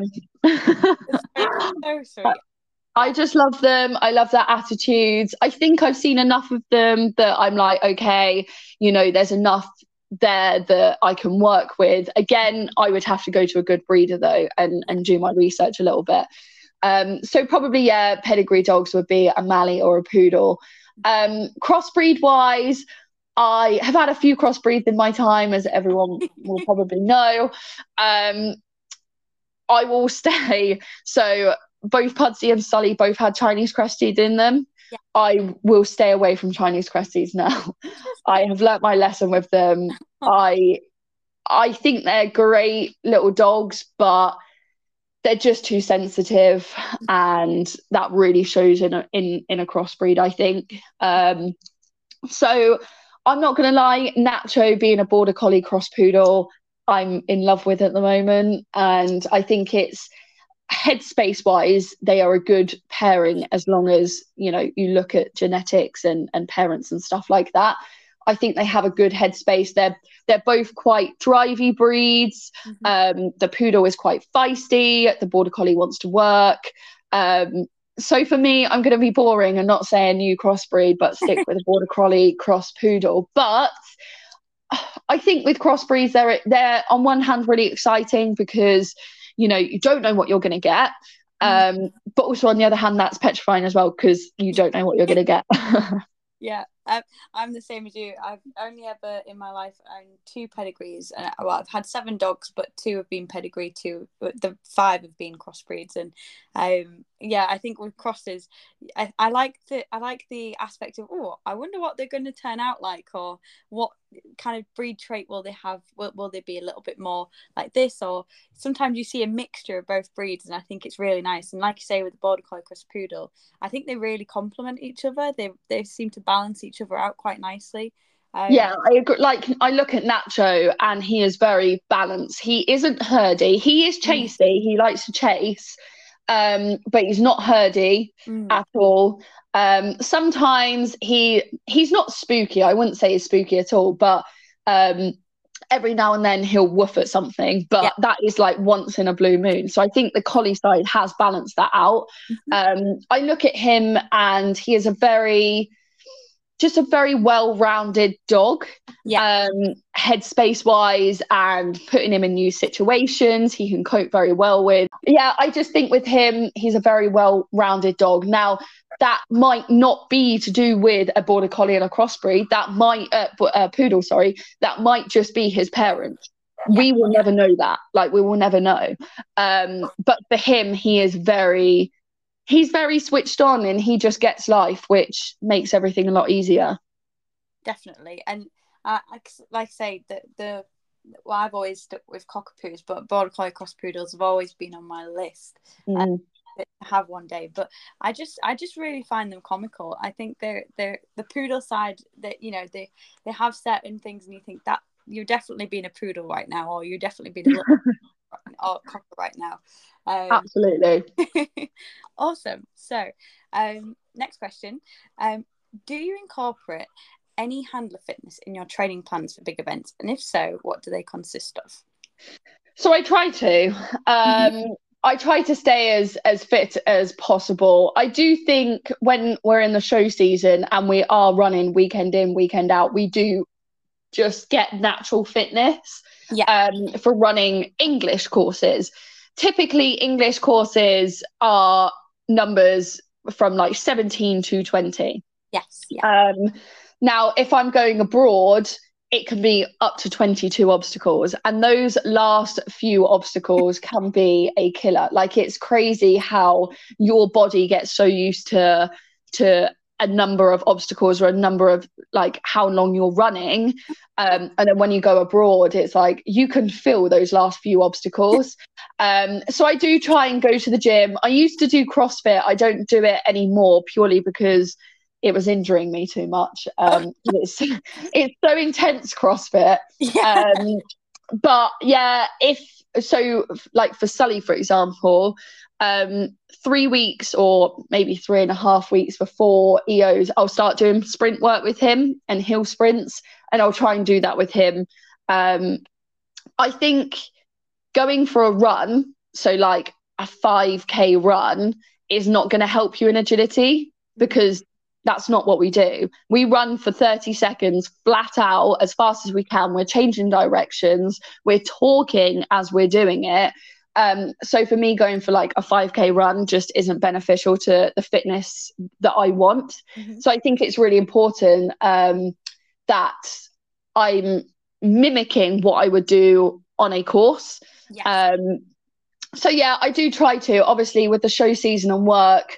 So sweet. I just love them. I love their attitudes. I think I've seen enough of them that I'm like, okay, there's enough there that I can work with. Again, I would have to go to a good breeder though and do my research a little bit. So probably, pedigree dogs would be a Mallee or a poodle. Crossbreed wise, I have had a few crossbreeds in my time, as everyone will probably know. I will stay. So both Pudsey and Sully both had Chinese crested in them. Yeah. I will stay away from Chinese Cresties now. I have learnt my lesson with them. I think they're great little dogs, but they're just too sensitive, and that really shows in a crossbreed, I think. So I'm not going to lie, Nacho being a border collie cross poodle, I'm in love with at the moment, and I think it's headspace wise, they are a good pairing as long as you look at genetics and parents and stuff like that. I think they have a good headspace. They're both quite drivey breeds. The poodle is quite feisty. The border collie wants to work. So for me, I'm going to be boring and not say a new crossbreed, but stick with a border collie cross poodle. But I think with crossbreeds, they're on one hand really exciting because you don't know what you're going to get. But also on the other hand, that's petrifying as well because you don't know what you're going to get. Yeah, I'm the same as you. I've only ever in my life owned 2 pedigrees. Well, I've had 7 dogs, but 2 have been pedigree. The 5 have been crossbreeds. And yeah, I think with crosses, I like the aspect of, oh, I wonder what they're going to turn out like, or what kind of breed trait will they have? Will they be a little bit more like this? Or sometimes you see a mixture of both breeds, and I think it's really nice. And like you say with the border collie cross poodle, I think they really complement each other. They seem to balance each other out quite nicely. Yeah, I agree. Like, I look at Nacho and he is very balanced. He isn't herdy. He is chasey. He likes to chase, but he's not herdy at all. Sometimes he's not spooky. I wouldn't say he's spooky at all, but every now and then he'll woof at something, but that is like once in a blue moon. So I think the collie side has balanced that out. I look at him and he is a very well-rounded dog, headspace wise, and putting him in new situations he can cope very well with. I just think with him, he's a very well-rounded dog. Now, that might not be to do with a border collie and a crossbreed. That might poodle, sorry, that might just be his parents. We will never know that. Like, we will never know. But for him, he's very switched on, and he just gets life, which makes everything a lot easier. Definitely. And like I say, I've always stuck with cockapoos, but border collie cross poodles have always been on my list to have one day. But I just really find them comical. I think they're the poodle side, that they have certain things, and you think that you're definitely being a poodle right now, or you're definitely being a little or cocker right now. Absolutely. Awesome. So next question, do you incorporate any handler fitness in your training plans for big events, and if so, what do they consist of? So I try to I try to stay as fit as possible. I do think when we're in the show season and we are running weekend in, weekend out, we do just get natural fitness for running English courses. Typically, English courses are numbers from like 17 to 20. Yes. Yeah. Now, if I'm going abroad, it can be up to 22 obstacles. And those last few obstacles can be a killer. Like, it's crazy how your body gets so used to a number of obstacles, or a number of like how long you're running. And then when you go abroad, it's like you can feel those last few obstacles. So I do try and go to the gym. I used to do CrossFit. I don't do it anymore purely because it was injuring me too much. It's so intense, CrossFit. But yeah, like for Sully, for example, 3 weeks or maybe 3.5 weeks before EOS, I'll start doing sprint work with him and hill sprints, and I'll try and do that with him. I think going for a run, so like a 5K run, is not going to help you in agility, because that's not what we do. We run for 30 seconds flat out as fast as we can. We're changing directions. We're talking as we're doing it. So for me, going for like a 5K run just isn't beneficial to the fitness that I want. So I think it's really important that I'm mimicking what I would do on a course. So yeah, I do try to, obviously with the show season and work,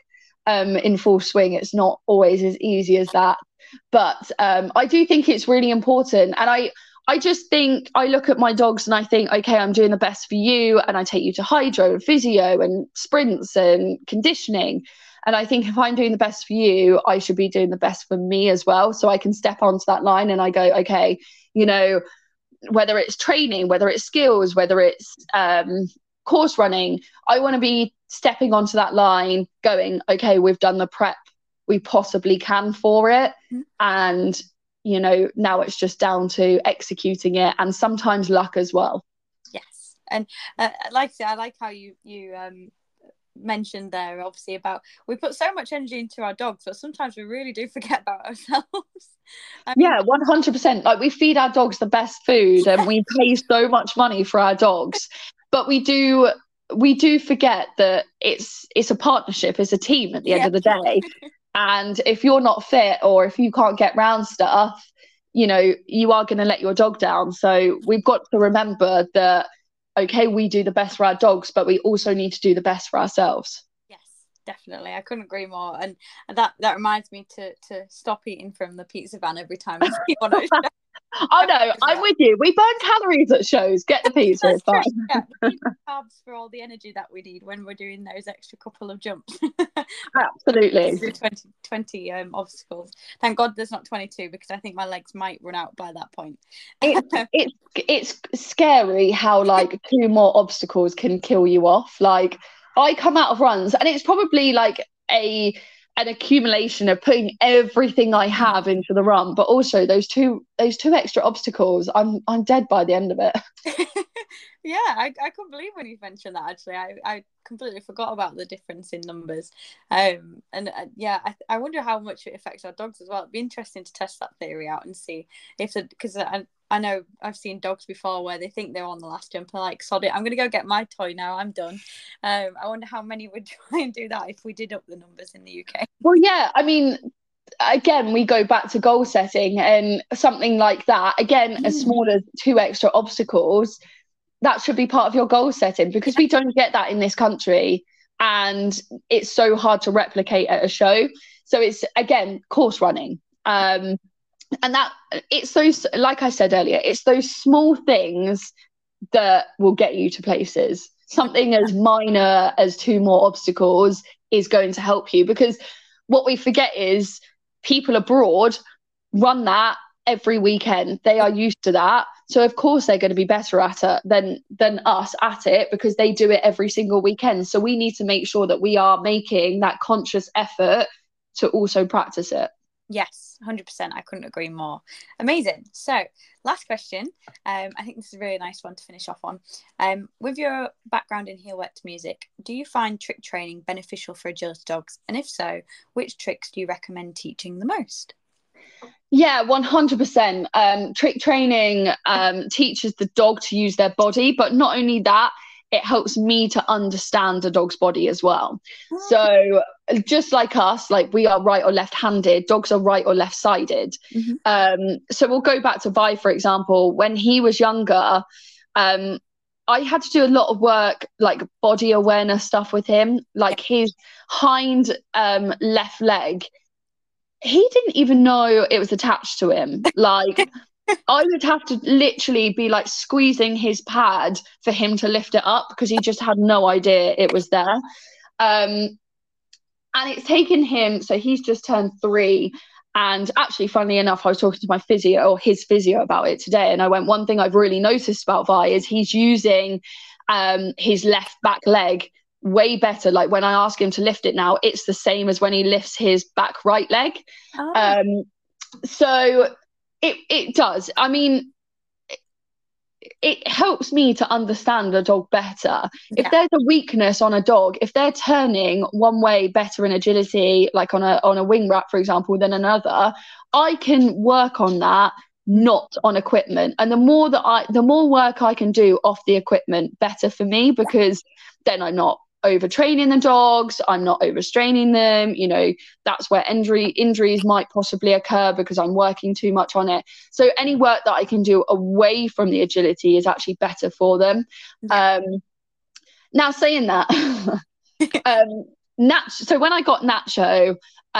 in full swing. It's not always as easy as that. But I do think it's really important. And I just think, I look at my dogs and I think, okay, I'm doing the best for you. And I take you to hydro and physio and sprints and conditioning. And I think if I'm doing the best for you, I should be doing the best for me as well. So I can step onto that line and I go, okay, you know, whether it's training, whether it's skills, whether it's course running, I want to be stepping onto that line going, okay, we've done the prep we possibly can for it. And, you know, now it's just down to executing it, and sometimes luck as well. Yes. And like I said, I like how you mentioned there, obviously, about we put so much energy into our dogs, but sometimes we really do forget about ourselves. I mean, yeah, 100%. Like, we feed our dogs the best food and we pay so much money for our dogs, but we do forget that it's a partnership, it's a team at the end of the day. And if you're not fit, or if you can't get round stuff, you know, you are going to let your dog down. So we've got to remember that, okay, we do the best for our dogs, but we also need to do the best for ourselves. Yes, definitely. I couldn't agree more. And that reminds me to stop eating from the pizza van every time I see one. Oh no, I'm with you. We burn calories at shows. Get the pizza. It's fine. Yeah, we need carbs for all the energy that we need when we're doing those extra couple of jumps. Absolutely. 20 obstacles. Thank God there's not 22, because I think my legs might run out by that point. It's scary how like 2 more obstacles can kill you off. Like, I come out of runs and it's probably like an accumulation of putting everything I have into the run, but also those two extra obstacles, I'm dead by the end of it. Yeah, I couldn't believe when you mentioned that. Actually, I completely forgot about the difference in numbers. And yeah, I wonder how much it affects our dogs as well. It'd be interesting to test that theory out and see if because I know I've seen dogs before where they think they're on the last jump and like, sod it, I'm gonna go get my toy now, I'm done. I wonder how many would try and do that if we did up the numbers in the UK. Well, yeah, I mean, again, we go back to goal setting, and something like that, again, as small as 2 extra obstacles, that should be part of your goal setting, because we don't get that in this country, and it's so hard to replicate at a show. So it's, again, course running. And that, it's those, like I said earlier, it's those small things that will get you to places. Something as minor as 2 more obstacles is going to help you, because what we forget is people abroad run that every weekend. They are used to that. So of course they're going to be better at it than us at it, because they do it every single weekend. So we need to make sure that we are making that conscious effort to also practice it. Yes, 100%. I couldn't agree more. Amazing. So last question. I think this is a really nice one to finish off on. With your background in heel wet music, do you find trick training beneficial for agility dogs? And if so, which tricks do you recommend teaching the most? Yeah, 100%. Trick training teaches the dog to use their body, but not only that, it helps me to understand the dog's body as well. So just like us, like we are right or left-handed, dogs are right or left-sided. So we'll go back to Vi, for example. When he was younger, I had to do a lot of work, like body awareness stuff with him, like his hind left leg. He didn't even know it was attached to him. Like, I would have to literally be like squeezing his pad for him to lift it up, because he just had no idea it was there. And it's taken him, so he's just turned 3. And actually, funnily enough, I was talking to my physio, or his physio, about it today. And I went, one thing I've really noticed about Vi is he's using his left back leg way better. Like, when I ask him to lift it now, it's the same as when he lifts his back right leg. So it does. I mean, it helps me to understand a dog better. Yeah. If there's a weakness on a dog, if they're turning one way better in agility, like on a wing wrap, for example, than another, I can work on that, not on equipment. And the more work I can do off the equipment, better for me, because then I'm not overtraining the dogs, I'm not overstraining them. You know, that's where injuries might possibly occur, because I'm working too much on it. So any work that I can do away from the agility is actually better for them. Now, saying that, So when I got Nacho,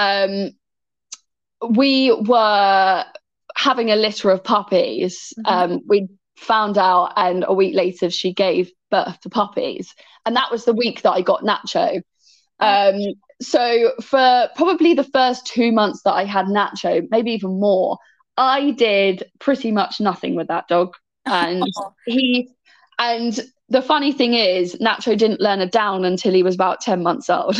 we were having a litter of puppies. We found out, and a week later she gave birth to puppies, and that was the week that I got Nacho. So for probably the first 2 months that I had Nacho, maybe even more, I did pretty much nothing with that dog. And the funny thing is, Nacho didn't learn a down until he was about 10 months old.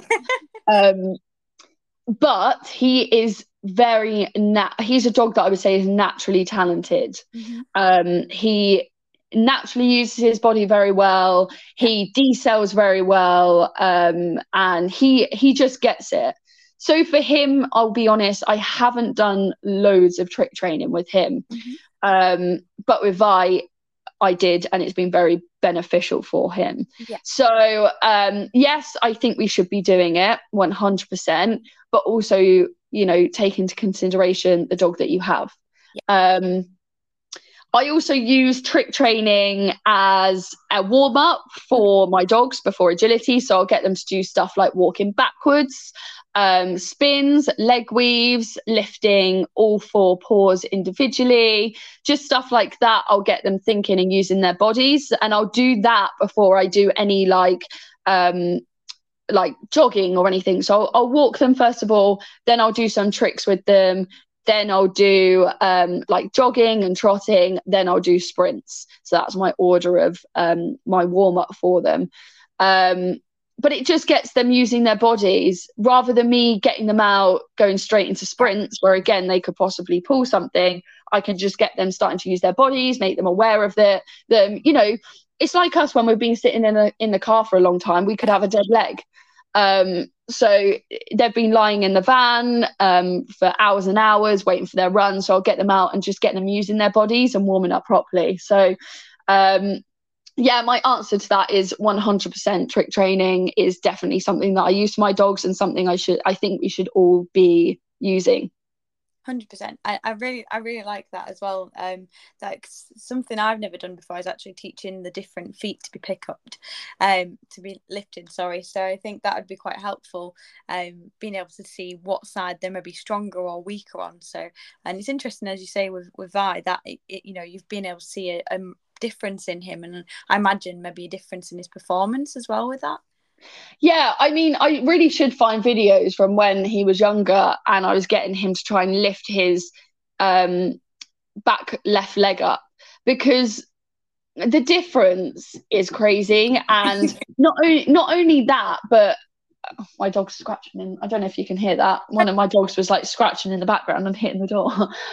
But he is he's a dog that I would say is naturally talented. He naturally uses his body very well. He decells very well, and he just gets it. So for him, I'll be honest, I haven't done loads of trick training with him, but with Vi, I did, and it's been very beneficial for him. So yes, I think we should be doing it 100%, but also, you know, take into consideration the dog that you have. I also use trick training as a warm-up for my dogs before agility. So I'll get them to do stuff like walking backwards, spins, leg weaves, lifting all 4 paws individually, just stuff like that. I'll get them thinking and using their bodies. And I'll do that before I do any like jogging or anything. So I'll walk them first of all, then I'll do some tricks with them. Then I'll do like jogging and trotting. Then I'll do sprints. So that's my order of my warm up for them. But it just gets them using their bodies rather than me getting them out, going straight into sprints where, again, they could possibly pull something. I can just get them starting to use their bodies, make them aware of them. You know, it's like us when we've been sitting in the car for a long time, we could have a dead leg. So they've been lying in the van for hours and hours waiting for their run. So I'll get them out and just get them using their bodies and warming up properly. So yeah, my answer to that is 100% trick training is definitely something that I use for my dogs and something I think we should all be using. 100%. I really like that as well. That's something I've never done before, is actually teaching the different feet to be to be lifted, sorry. So I think that would be quite helpful, being able to see what side they may be stronger or weaker on. So, and it's interesting, as you say, with Vi, that you know, you've been able to see a difference in him, and I imagine maybe a difference in his performance as well with that. Yeah, I mean, I really should find videos from when he was younger and I was getting him to try and lift his back left leg up, because the difference is crazy. And not only that, but my dog's scratching in. I don't know if you can hear that. One of my dogs was like scratching in the background and hitting the door.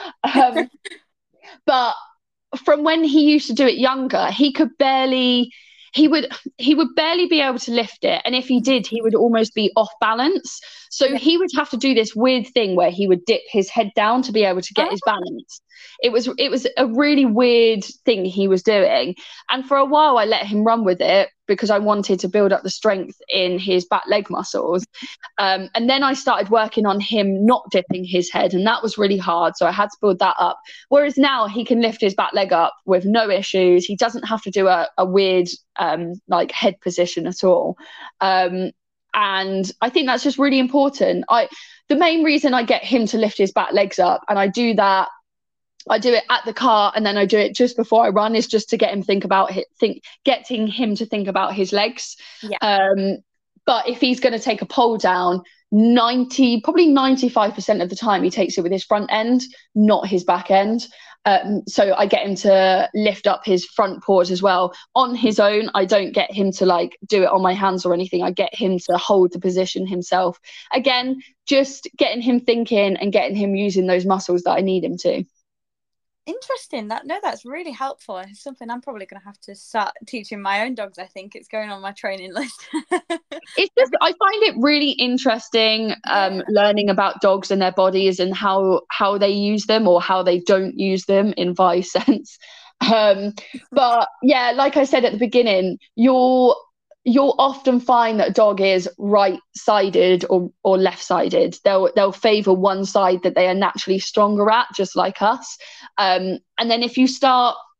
But from when he used to do it younger, he would barely be able to lift it, and if he did, he would almost be off balance. So he would have to do this weird thing where he would dip his head down to be able to get his balance. It was a really weird thing he was doing, and for a while I let him run with it because I wanted to build up the strength in his back leg muscles, and then I started working on him not dipping his head, and that was really hard, so I had to build that up. Whereas now he can lift his back leg up with no issues. He doesn't have to do a weird like head position at all, and I think that's just really important. The main reason I get him to lift his back legs up, and I do it at the car, and then I do it just before I run, is just to get him getting him to think about his legs. But if he's going to take a pole down, probably 95% of the time he takes it with his front end, not his back end. So I get him to lift up his front paws as well on his own. I don't get him to like do it on my hands or anything. I get him to hold the position himself. Again, just getting him thinking and getting him using those muscles that I need him to. Interesting. That's really helpful. It's something I'm probably going to have to start teaching my own dogs. I think it's going on my training list. It's just, I find it really interesting learning about dogs and their bodies and how they use them or how they don't use them in Vi's sense. But yeah, like I said at the beginning, you'll often find that a dog is right-sided or left-sided. They'll favour one side that they are naturally stronger at, just like us. And then if you start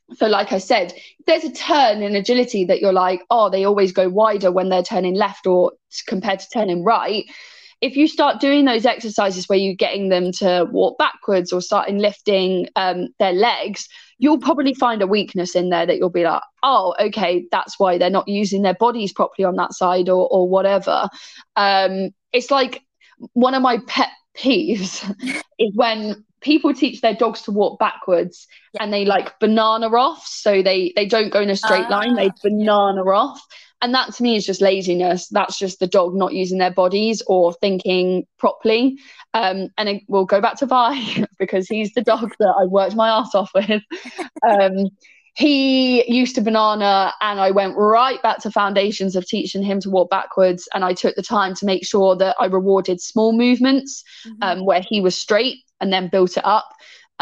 So like I said, there's a turn in agility that you're like, oh, they always go wider when they're turning left or compared to turning right. If you start doing those exercises where you're getting them to walk backwards or starting lifting their legs, you'll probably find a weakness in there that you'll be like, oh, okay, that's why they're not using their bodies properly on that side or whatever. It's like one of my pet peeves is when people teach their dogs to walk backwards and they like banana off. So they don't go in a straight line, they banana off. And that to me is just laziness. That's just the dog not using their bodies or thinking properly. And we'll go back to Vi because he's the dog that I worked my ass off with. He used to banana, and I went right back to foundations of teaching him to walk backwards. And I took the time to make sure that I rewarded small movements where he was straight and then built it up.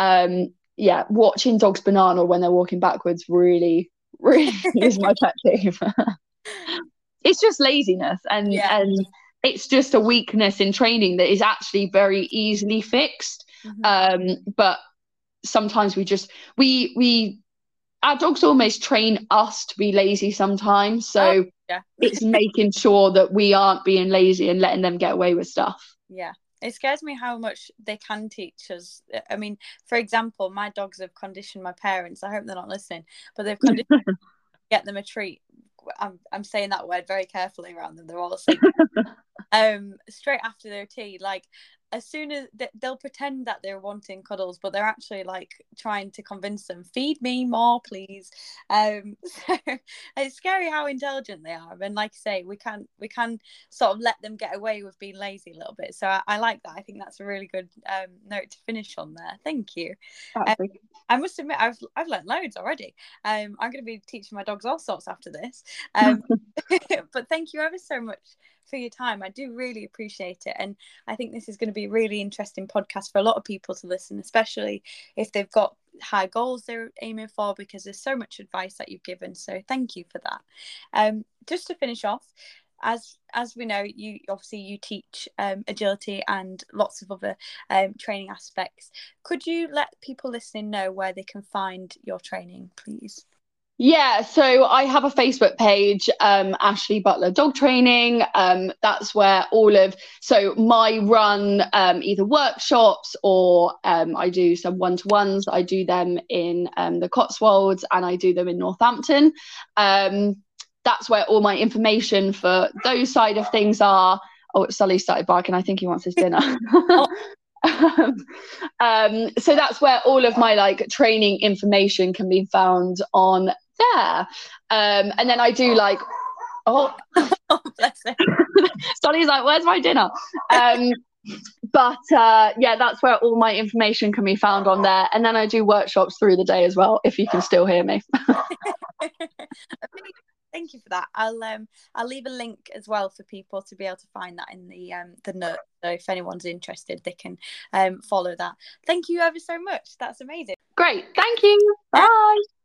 Watching dogs banana when they're walking backwards really is my pet peeve. It's just laziness and it's just a weakness in training that is actually very easily fixed. But sometimes we our dogs almost train us to be lazy sometimes. So it's making sure that we aren't being lazy and letting them get away with stuff. Yeah. It scares me how much they can teach us. I mean, for example, my dogs have conditioned my parents. I hope they're not listening, but they've conditioned to get them a treat. I'm saying that word very carefully around them. They're all asleep. Straight after their tea, like as soon as they'll pretend that they're wanting cuddles, but they're actually like trying to convince them, feed me more, please. So it's scary how intelligent they are. And like I say, we can sort of let them get away with being lazy a little bit. So I like that. I think that's a really good note to finish on there. Thank you. I must admit, I've learned loads already. I'm going to be teaching my dogs all sorts after this. But thank you ever so much for your time. I do really appreciate it, and I think this is going to be a really interesting podcast for a lot of people to listen, especially if they've got high goals they're aiming for, because there's so much advice that you've given. So thank you for that. Just to finish off, as we know, you teach agility and lots of other training aspects. Could you let people listening know where they can find your training, please? Yeah, so I have a Facebook page, Ashley Butler Dog Training. That's where my run either workshops or I do some one-to-ones. I do them in the Cotswolds and I do them in Northampton. That's where all my information for those side of things are. Oh, Sully started barking. I think he wants his dinner. So that's where all of my like training information can be found on there. And then I do like, bless him. Sonny's like, where's my dinner? But that's where all my information can be found on there. And then I do workshops through the day as well, if you can still hear me. Thank you for that. I'll leave a link as well for people to be able to find that in the notes. So if anyone's interested, they can follow that. Thank you ever so much. That's amazing. Great. Thank you. Bye.